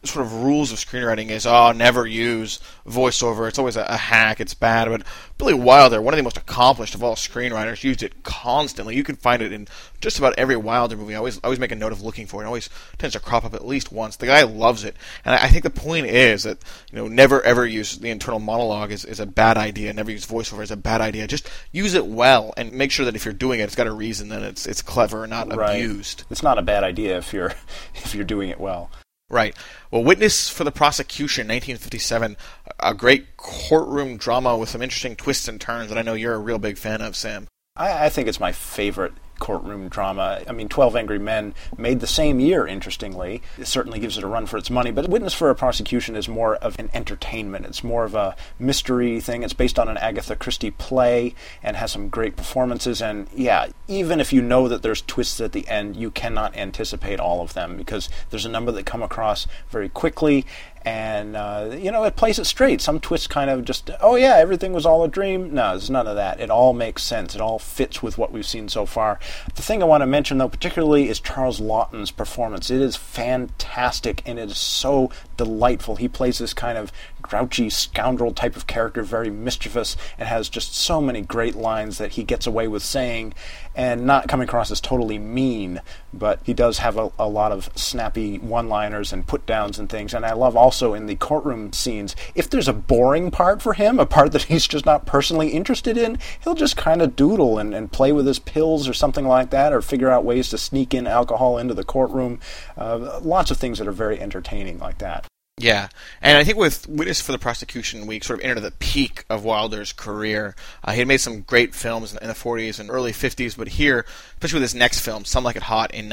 sort of rules of screenwriting is, never use voiceover. It's always a hack. It's bad. But Billy Wilder, one of the most accomplished of all screenwriters, used it constantly. You can find it in just about every Wilder movie. I always make a note of looking for it. It always tends to crop up at least once. The guy loves it. And I think the point is that, never ever use the internal monologue is a bad idea. Never use voiceover is a bad idea. Just use it well and make sure that if you're doing it, it's got a reason, that it's clever and not abused. It's not a bad idea if you're doing it well. Right. Well, Witness for the Prosecution, 1957, a great courtroom drama with some interesting twists and turns that I know you're a real big fan of, Sam. I think it's my favorite courtroom drama. 12 Angry Men made the same year, interestingly. It certainly gives it a run for its money, but Witness for a Prosecution is more of an entertainment. It's more of a mystery thing. It's based on an Agatha Christie play and has some great performances, and even if you know that there's twists at the end, you cannot anticipate all of them because there's a number that come across very quickly. And, it plays it straight. Some twists kind of just, everything was all a dream. No, there's none of that. It all makes sense. It all fits with what we've seen so far. The thing I want to mention, though, particularly is Charles Laughton's performance. It is fantastic, and it is so delightful. He plays this kind of grouchy scoundrel type of character, very mischievous, and has just so many great lines that he gets away with saying, and not coming across as totally mean, but he does have a lot of snappy one-liners and put-downs and things, and I love also in the courtroom scenes, if there's a boring part for him, a part that he's just not personally interested in, he'll just kind of doodle and play with his pills or something like that, or figure out ways to sneak in alcohol into the courtroom. Lots of things that are very entertaining like that. Yeah, and I think with Witness for the Prosecution, we sort of entered the peak of Wilder's career. He had made some great films in the 40s and early 50s, but here, especially with his next film, Some Like It Hot, in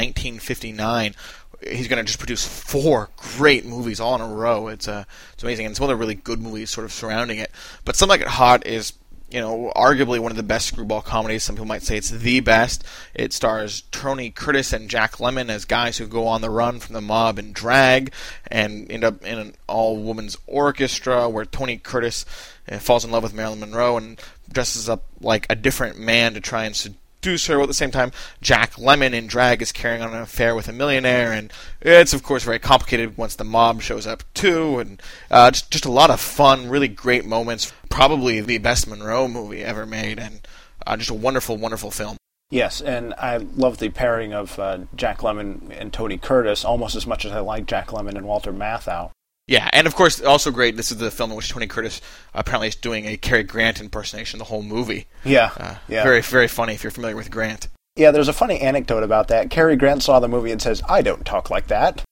1959, he's going to just produce 4 great movies all in a row. It's amazing, and some other really good movies sort of surrounding it. But Some Like It Hot is, arguably one of the best screwball comedies. Some people might say it's the best. It stars Tony Curtis and Jack Lemmon as guys who go on the run from the mob and drag and end up in an all-women's orchestra where Tony Curtis falls in love with Marilyn Monroe and dresses up like a different man to try and seduce her. While at the same time, Jack Lemmon in drag is carrying on an affair with a millionaire, and it's of course very complicated once the mob shows up too. And just a lot of fun, really great moments. Probably the best Monroe movie ever made, and just a wonderful, wonderful film. Yes, and I love the pairing of Jack Lemmon and Tony Curtis almost as much as I like Jack Lemmon and Walter Matthau. Yeah, and of course, also great, this is the film in which Tony Curtis apparently is doing a Cary Grant impersonation the whole movie. Yeah. Very, very funny if you're familiar with Grant. Yeah, there's a funny anecdote about that. Cary Grant saw the movie and says, "I don't talk like that."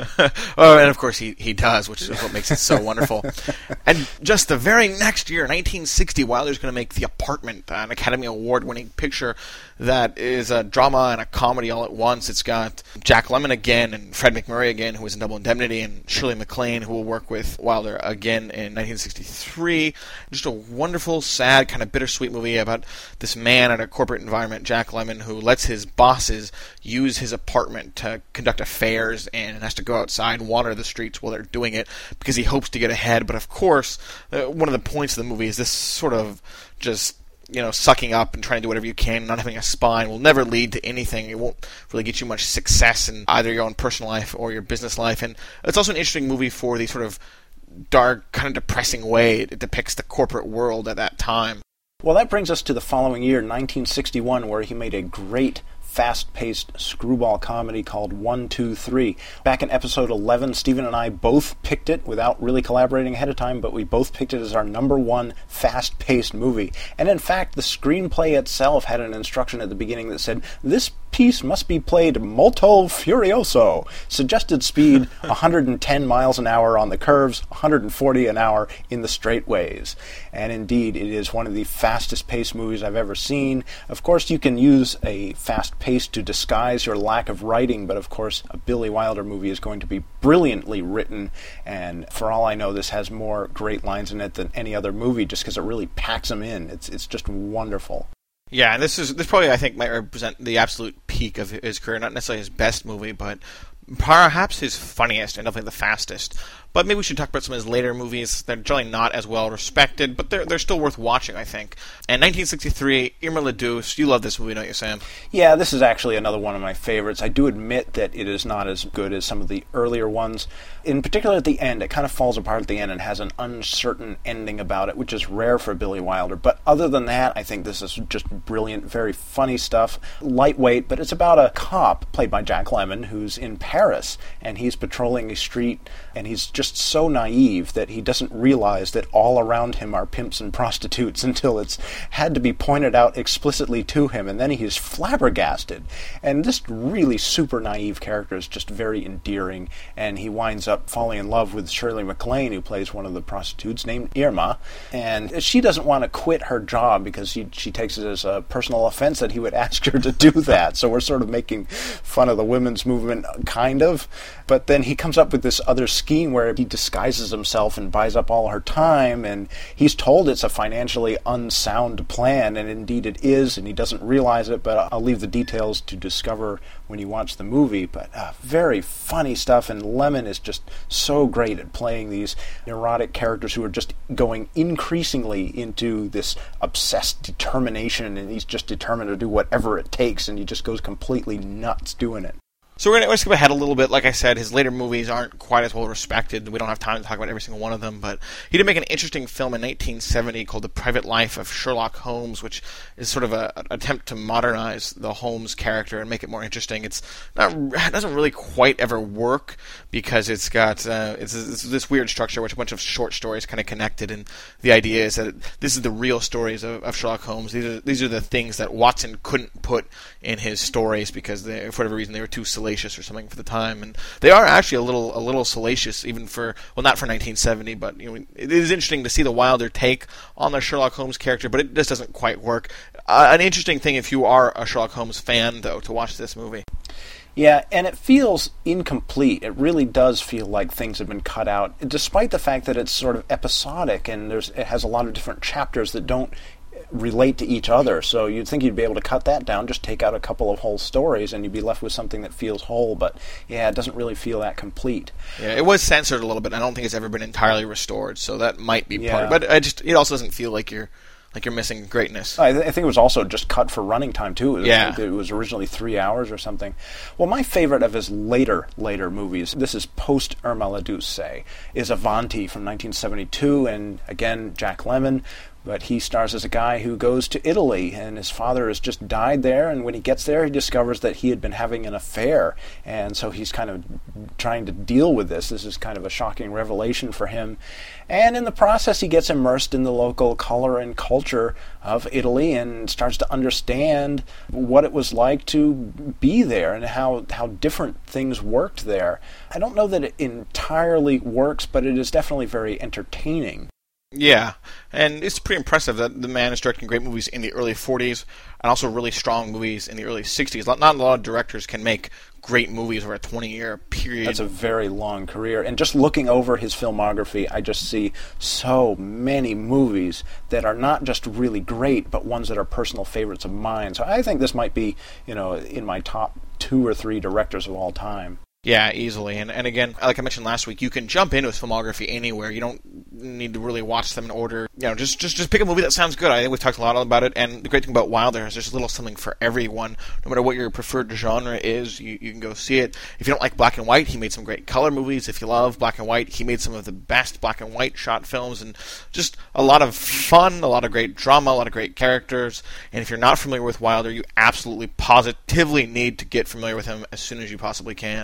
And of course he does, which is what makes it so wonderful. And just the very next year, 1960, Wilder's going to make The Apartment, an Academy Award-winning picture that is a drama and a comedy all at once. It's got Jack Lemmon again, and Fred MacMurray again, who was in Double Indemnity, and Shirley MacLaine, who will work with Wilder again in 1963. Just a wonderful, sad, kind of bittersweet movie about this man in a corporate environment, Jack Lemmon, who lets his bosses use his apartment to conduct affairs and has to go outside and wander the streets while they're doing it because he hopes to get ahead. But of course, one of the points of the movie is this sort of just sucking up and trying to do whatever you can and not having a spine will never lead to anything. It won't really get you much success in either your own personal life or your business life. And it's also an interesting movie for the sort of dark, kind of depressing way it depicts the corporate world at that time. Well, that brings us to the following year, 1961, where he made a great fast-paced screwball comedy called 1, 2, 3. Back in episode 11, Stephen and I both picked it without really collaborating ahead of time, but we both picked it as our number 1 fast-paced movie. And in fact, the screenplay itself had an instruction at the beginning that said, "This piece must be played molto furioso." Suggested speed, 110 miles an hour on the curves, 140 an hour in the straightaways. And indeed, it is one of the fastest-paced movies I've ever seen. Of course, you can use a fast pace to disguise your lack of writing, but of course a Billy Wilder movie is going to be brilliantly written, and for all I know this has more great lines in it than any other movie just because it really packs them in. It's just wonderful. Yeah, and this probably I think might represent the absolute peak of his career, not necessarily his best movie, but perhaps his funniest and definitely the fastest. But maybe we should talk about some of his later movies. They're generally not as well respected, but they're still worth watching, I think. And 1963, Irma la Douce. You love this movie, don't you, Sam? Yeah, this is actually another one of my favorites. I do admit that it is not as good as some of the earlier ones. In particular at the end, it kind of falls apart at the end and has an uncertain ending about it, which is rare for Billy Wilder. But other than that, I think this is just brilliant, very funny stuff, lightweight, but it's about a cop, played by Jack Lemmon, who's in Paris, and he's patrolling a street, and he's just so naive that he doesn't realize that all around him are pimps and prostitutes until it's had to be pointed out explicitly to him, and then he's flabbergasted. And this really super naive character is just very endearing, and he winds up falling in love with Shirley MacLaine, who plays one of the prostitutes, named Irma, and she doesn't want to quit her job because she takes it as a personal offense that he would ask her to do that. So we're sort of making fun of the women's movement, kind of. But then he comes up with this other scheme where he disguises himself and buys up all her time, and he's told it's a financially unsound plan, and indeed it is, and he doesn't realize it, but I'll leave the details to discover when you watch the movie. But very funny stuff, and Lemmon is just so great at playing these neurotic characters who are just going increasingly into this obsessed determination, and he's just determined to do whatever it takes, and he just goes completely nuts doing it. So we're going to skip ahead a little bit. Like I said, his later movies aren't quite as well respected. We don't have time to talk about every single one of them, but he did make an interesting film in 1970 called The Private Life of Sherlock Holmes, which is sort of an attempt to modernize the Holmes character and make it more interesting. It doesn't really quite ever work because it's got it's this weird structure which a bunch of short stories kind of connected, and the idea is that this is the real stories of Sherlock Holmes. These are the things that Watson couldn't put in his stories because for whatever reason they were too salacious or something for the time, and they are actually a little salacious, even for, well, not for 1970, but it is interesting to see the Wilder take on the Sherlock Holmes character, but it just doesn't quite work. An interesting thing if you are a Sherlock Holmes fan, though, to watch this movie. Yeah, and it feels incomplete. It really does feel like things have been cut out, despite the fact that it's sort of episodic and it has a lot of different chapters that don't relate to each other. So you'd think you'd be able to cut that down, just take out a couple of whole stories, and you'd be left with something that feels whole. But yeah, it doesn't really feel that complete. Yeah, it was censored a little bit. I don't think it's ever been entirely restored, so that might be part of it. But it also doesn't feel like you're missing greatness. I think it was also just cut for running time, too. It was originally 3 hours or something. Well, my favorite of his later movies, this is post Irma la Douce, is Avanti from 1972, and again, Jack Lemmon. But he stars as a guy who goes to Italy, and his father has just died there, and when he gets there, he discovers that he had been having an affair, and so he's kind of trying to deal with this. This is kind of a shocking revelation for him. And in the process, he gets immersed in the local color and culture of Italy and starts to understand what it was like to be there and how different things worked there. I don't know that it entirely works, but it is definitely very entertaining. Yeah, and it's pretty impressive that the man is directing great movies in the early 40s and also really strong movies in the early 60s. Not a lot of directors can make great movies over a 20-year period. That's a very long career. And just looking over his filmography, I just see so many movies that are not just really great, but ones that are personal favorites of mine. So I think this might be, in my top 2 or 3 directors of all time. Yeah, easily. And again, like I mentioned last week, you can jump into his filmography anywhere. You don't need to really watch them in order. Just pick a movie that sounds good. I think we've talked a lot about it, and the great thing about Wilder is there's a little something for everyone. No matter what your preferred genre is, you can go see it. If you don't like black and white, he made some great color movies. If you love black and white, he made some of the best black and white shot films, and just a lot of fun, a lot of great drama, a lot of great characters. And if you're not familiar with Wilder, you absolutely, positively need to get familiar with him as soon as you possibly can.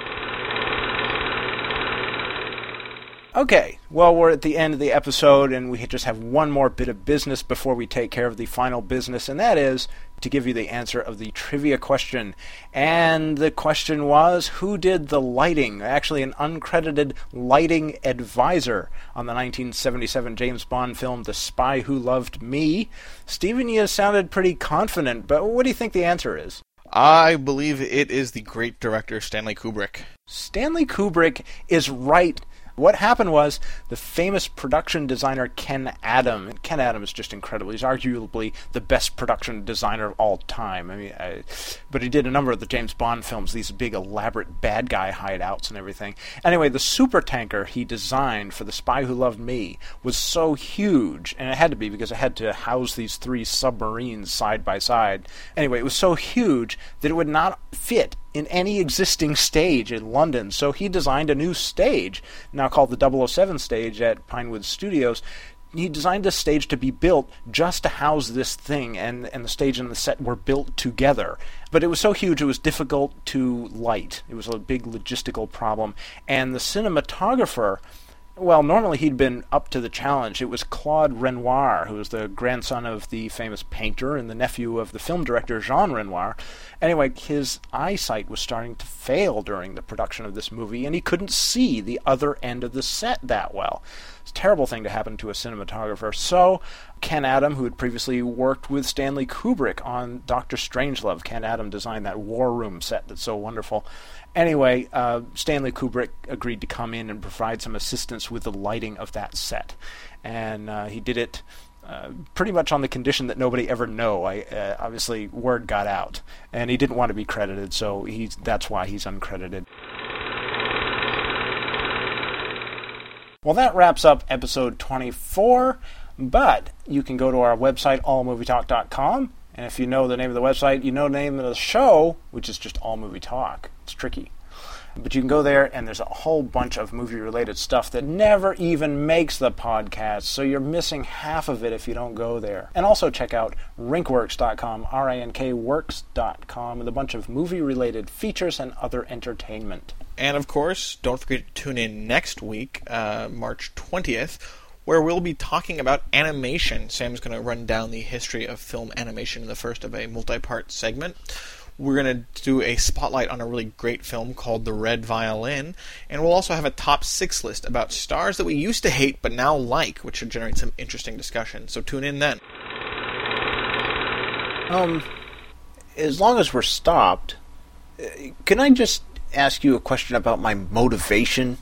Okay, well, we're at the end of the episode, and we just have one more bit of business before we take care of the final business, and that is to give you the answer of the trivia question. And the question was, who did the lighting? Actually, an uncredited lighting advisor on the 1977 James Bond film The Spy Who Loved Me. Stephen, you sounded pretty confident, but what do you think the answer is? I believe it is the great director Stanley Kubrick. Stanley Kubrick is right. What happened was the famous production designer Ken Adam, and Ken Adam is just incredible. He's arguably the best production designer of all time. But he did a number of the James Bond films, these big elaborate bad guy hideouts and everything. Anyway, the supertanker he designed for The Spy Who Loved Me was so huge, and it had to be because it had to house these 3 submarines side by side. Anyway, it was so huge that it would not fit in any existing stage in London, so he designed a new stage, now called the 007 stage at Pinewood Studios. He designed this stage to be built just to house this thing, and the stage and the set were built together. But it was so huge it was difficult to light. It was a big logistical problem, and the cinematographer, well, normally he'd been up to the challenge. It was Claude Renoir, who was the grandson of the famous painter and the nephew of the film director Jean Renoir. Anyway, his eyesight was starting to fail during the production of this movie, and he couldn't see the other end of the set that well. It's a terrible thing to happen to a cinematographer. So Ken Adam, who had previously worked with Stanley Kubrick on Dr. Strangelove, Ken Adam designed that War Room set that's so wonderful. Anyway, Stanley Kubrick agreed to come in and provide some assistance with the lighting of that set. And he did it pretty much on the condition that nobody ever know. Obviously, word got out. And he didn't want to be credited, so that's why he's uncredited. Well, that wraps up episode 24, but you can go to our website, allmovietalk.com, and if you know the name of the website, you know the name of the show, which is just All Movie Talk. It's tricky. But you can go there, and there's a whole bunch of movie-related stuff that never even makes the podcast, so you're missing half of it if you don't go there. And also check out rinkworks.com, rinkworks.com, with a bunch of movie-related features and other entertainment. And, of course, don't forget to tune in next week, March 20th, where we'll be talking about animation. Sam's going to run down the history of film animation in the first of a multi-part segment. We're going to do a spotlight on a really great film called The Red Violin, and we'll also have a top 6 list about stars that we used to hate but now like, which should generate some interesting discussion. So tune in then. As long as we're stopped, can I just ask you a question about my motivation